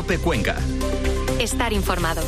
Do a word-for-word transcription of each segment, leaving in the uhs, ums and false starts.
COPE Cuenca. Estar informado.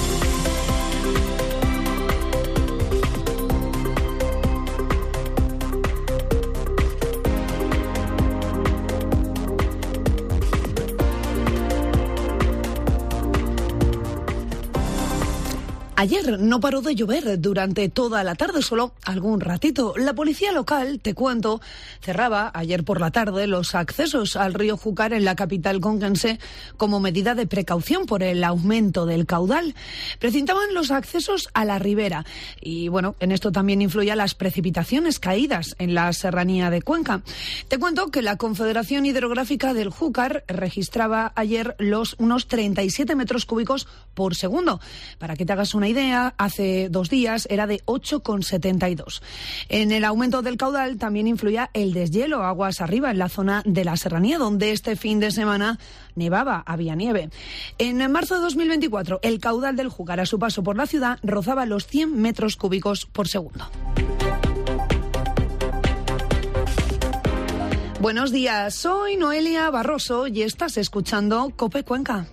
Ayer no paró de llover durante toda la tarde, solo algún ratito. La policía local, te cuento, cerraba ayer por la tarde los accesos al río Júcar en la capital conquense como medida de precaución por el aumento del caudal. Precintaban los accesos a la ribera y, bueno, en esto también influían las precipitaciones caídas en la serranía de Cuenca. Te cuento que la Confederación Hidrográfica del Júcar registraba ayer los unos treinta y siete metros cúbicos por segundo. Para que te hagas una idea, hace dos días era de ocho coma setenta y dos. En el aumento del caudal también influía el deshielo aguas arriba en la zona de la serranía, donde este fin de semana nevaba, había nieve. En marzo de dos mil veinticuatro, el caudal del Júcar a su paso por la ciudad rozaba los cien metros cúbicos por segundo. Buenos días, soy Noelia Barroso y estás escuchando COPE Cuenca.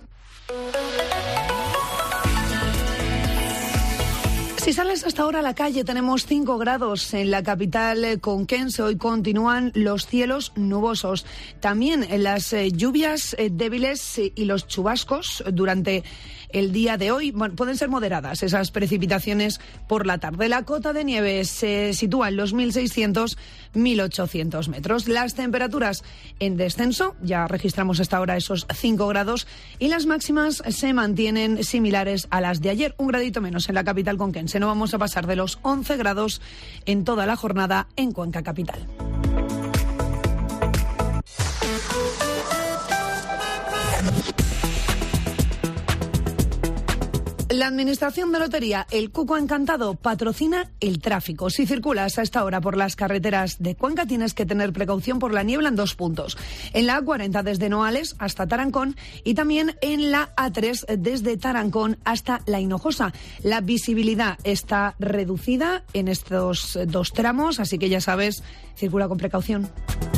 Si sales hasta ahora a la calle, tenemos cinco grados en la capital conquense. Hoy continúan los cielos nubosos. También en las eh, lluvias eh, débiles eh, y los chubascos durante el día de hoy. Bueno, pueden ser moderadas esas precipitaciones por la tarde. La cota de nieve se sitúa en los mil seiscientos a mil ochocientos metros. Las temperaturas en descenso, ya registramos hasta ahora esos cinco grados, y las máximas se mantienen similares a las de ayer, un gradito menos en la capital conquense. No vamos a pasar de los once grados en toda la jornada en Cuenca capital. La Administración de Lotería, el Cuco Encantado, patrocina el tráfico. Si circulas a esta hora por las carreteras de Cuenca, tienes que tener precaución por la niebla en dos puntos. En la A cuarenta desde Noales hasta Tarancón y también en la A tres desde Tarancón hasta La Hinojosa. La visibilidad está reducida en estos dos tramos, así que ya sabes, circula con precaución.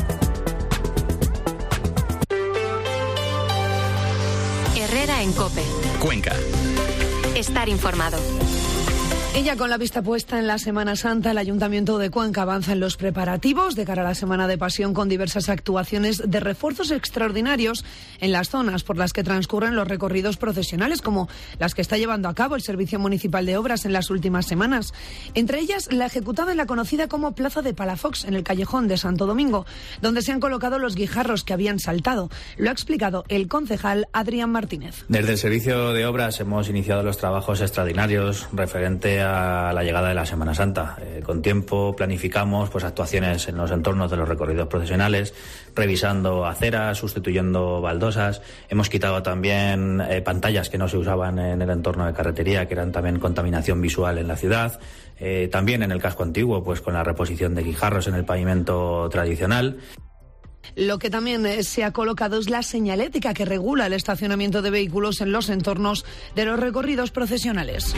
Herrera en COPE. Cuenca. Estar informado. Ella con la vista puesta en la Semana Santa, el Ayuntamiento de Cuenca avanza en los preparativos de cara a la Semana de Pasión con diversas actuaciones de refuerzos extraordinarios en las zonas por las que transcurren los recorridos procesionales, como las que está llevando a cabo el Servicio Municipal de Obras en las últimas semanas. Entre ellas, la ejecutada en la conocida como Plaza de Palafox, en el Callejón de Santo Domingo, donde se han colocado los guijarros que habían saltado. Lo ha explicado el concejal Adrián Martínez. Desde el Servicio de Obras hemos iniciado los trabajos extraordinarios referente a la llegada de la Semana Santa. Eh, con tiempo planificamos pues actuaciones en los entornos de los recorridos procesionales, revisando aceras, sustituyendo baldosas. Hemos quitado también eh, pantallas que no se usaban en el entorno de carretería, que eran también contaminación visual en la ciudad. Eh, también en el casco antiguo, pues con la reposición de guijarros en el pavimento tradicional. Lo que también se ha colocado es la señalética que regula el estacionamiento de vehículos en los entornos de los recorridos procesionales.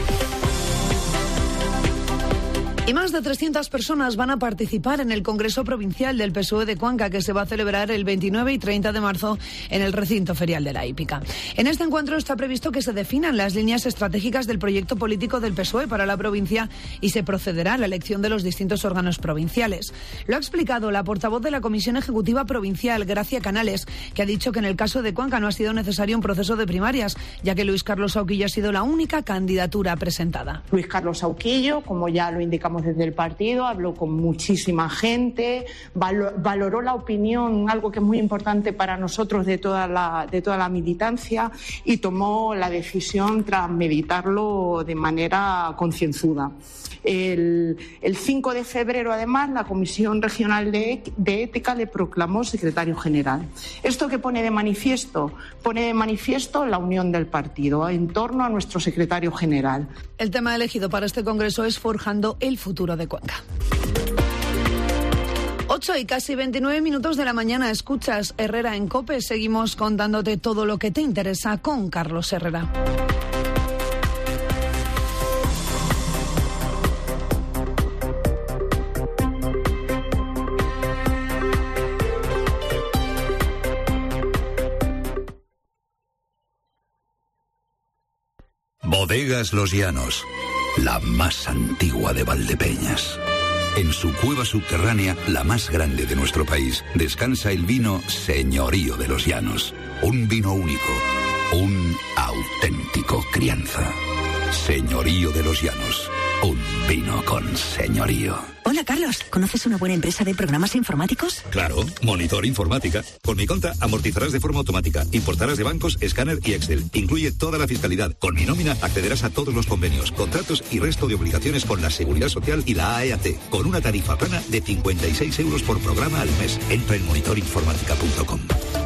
Y más de trescientas personas van a participar en el Congreso Provincial del P S O E de Cuenca, que se va a celebrar el veintinueve y treinta de marzo en el recinto ferial de la Hípica. En este encuentro está previsto que se definan las líneas estratégicas del proyecto político del P S O E para la provincia y se procederá a la elección de los distintos órganos provinciales. Lo ha explicado la portavoz de la Comisión Ejecutiva Provincial, Gracia Canales, que ha dicho que en el caso de Cuenca no ha sido necesario un proceso de primarias, ya que Luis Carlos Sauquillo ha sido la única candidatura presentada. Luis Carlos Sauquillo, como ya lo indicamos desde el partido, habló con muchísima gente, valoró la opinión, algo que es muy importante para nosotros de toda la, de toda la militancia, y tomó la decisión tras meditarlo de manera concienzuda. El, el cinco de febrero, además, la Comisión Regional de, de Ética le proclamó secretario general. ¿Esto qué pone de manifiesto? Pone de manifiesto la unión del partido en torno a nuestro secretario general. El tema elegido para este congreso es Forjando el futuro de Cuenca. ocho y casi veintinueve minutos de la mañana. Escuchas Herrera en COPE. Seguimos contándote todo lo que te interesa con Carlos Herrera. Bodegas Los Llanos, la más antigua de Valdepeñas. En su cueva subterránea, la más grande de nuestro país, descansa el vino Señorío de los Llanos. Un vino único, un auténtico crianza. Señorío de los Llanos, un vino con señorío. Hola, Carlos. ¿Conoces una buena empresa de programas informáticos? Claro, Monitor Informática. Con mi cuenta amortizarás de forma automática, importarás de bancos, escáner y Excel. Incluye toda la fiscalidad. Con mi nómina accederás a todos los convenios, contratos y resto de obligaciones con la Seguridad Social y la A E A T, con una tarifa plana de cincuenta y seis euros por programa al mes. Entra en monitor informática punto com.